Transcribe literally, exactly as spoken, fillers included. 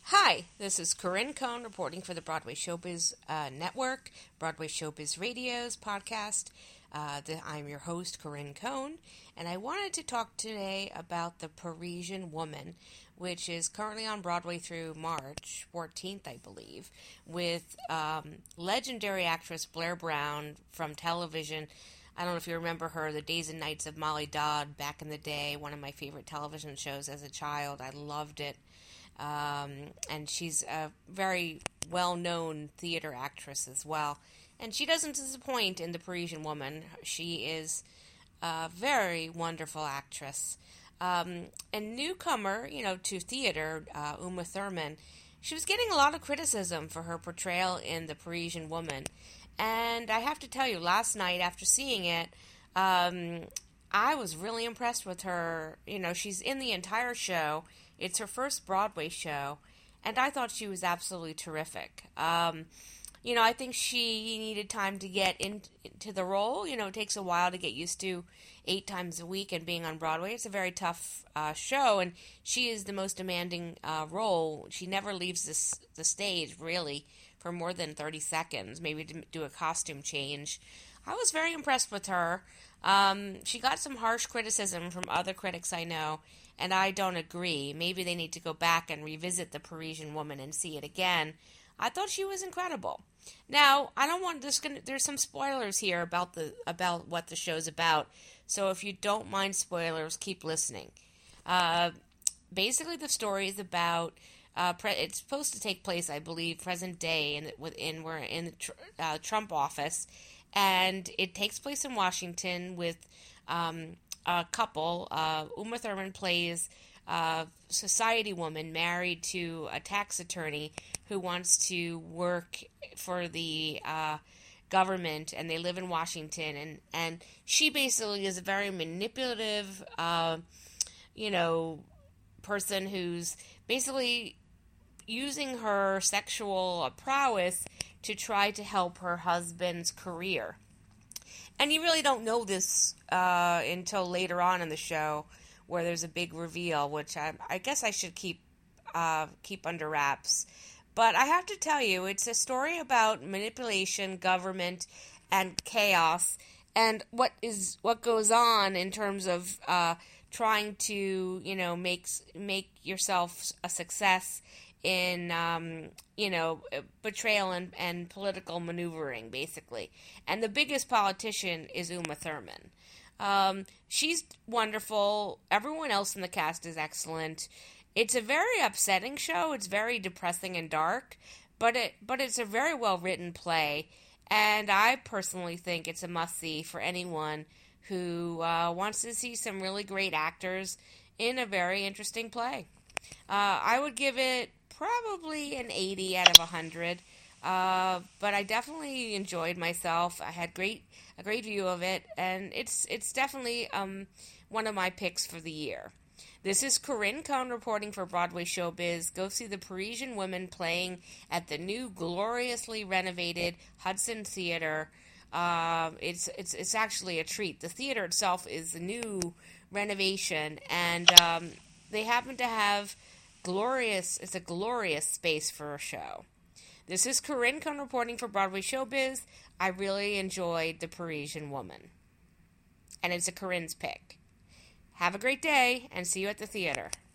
Hi, this is Corinne Cohn reporting for the Broadway Showbiz uh, Network, Broadway Showbiz Radio's podcast. Uh, the, I'm your host, Corinne Cohn, and I wanted to talk today about The Parisian Woman, which is currently on Broadway through March fourteenth, I believe, with um, legendary actress Blair Brown from television. I don't know if you remember her, The Days and Nights of Molly Dodd, back in the day, one of my favorite television shows as a child. I loved it. Um, and she's a very well-known theater actress as well. And she doesn't disappoint in The Parisian Woman. She is a very wonderful actress. Um, a newcomer, you know, to theater, uh, Uma Thurman, she was getting a lot of criticism for her portrayal in The Parisian Woman. And I have to tell you, last night after seeing it, um, I was really impressed with her. You know, she's in the entire show. It's her first Broadway show, and I thought she was absolutely terrific. Um, you know, I think she needed time to get in, into the role. You know, it takes a while to get used to eight times a week and being on Broadway. It's a very tough uh, show, and she is the most demanding uh, role. She never leaves this, the stage, really, for more than thirty seconds, maybe to do a costume change. I was very impressed with her. Um, she got some harsh criticism from other critics I know, and I don't agree. Maybe they need to go back and revisit The Parisian Woman and see it again. I thought she was incredible. Now, I don't want this. Gonna, there's some spoilers here about the about what the show's about. So if you don't mind spoilers, keep listening. Uh, basically, the story is about. Uh, pre- it's supposed to take place, I believe, present day, in within we're in the tr- uh, Trump office, and it takes place in Washington with um, a couple. Uh, Uma Thurman plays a society woman married to a tax attorney who wants to work for the uh, government, and they live in Washington, and, and she basically is a very manipulative, uh, you know, person who's basically using her sexual prowess to try to help her husband's career. And you really don't know this uh, until later on in the show, where there's a big reveal, which I, I guess I should keep uh, keep under wraps. But I have to tell you, it's a story about manipulation, government, and chaos, and what is what goes on in terms of uh, trying to, you know, make make yourself a success in, um, you know, betrayal and, and political maneuvering, basically. And the biggest politician is Uma Thurman. Um, she's wonderful. Everyone else in the cast is excellent. It's a very upsetting show. It's very depressing and dark, but it but it's a very well-written play, and I personally think it's a must-see for anyone who uh, wants to see some really great actors in a very interesting play. Uh, I would give it probably an eighty out of one hundred, uh, but I definitely enjoyed myself. I had great a great view of it, and it's it's definitely um, one of my picks for the year. This is Corinne Cohn reporting for Broadway Showbiz. Go see The Parisian Woman playing at the new, gloriously renovated Hudson Theater. Uh, it's it's it's actually a treat. The theater itself is a new renovation, and um, they happen to have glorious. It's a glorious space for a show. This is Corinne Cohn reporting for Broadway Showbiz. I really enjoyed The Parisian Woman, and it's a Corinne's pick. Have a great day, and see you at the theater.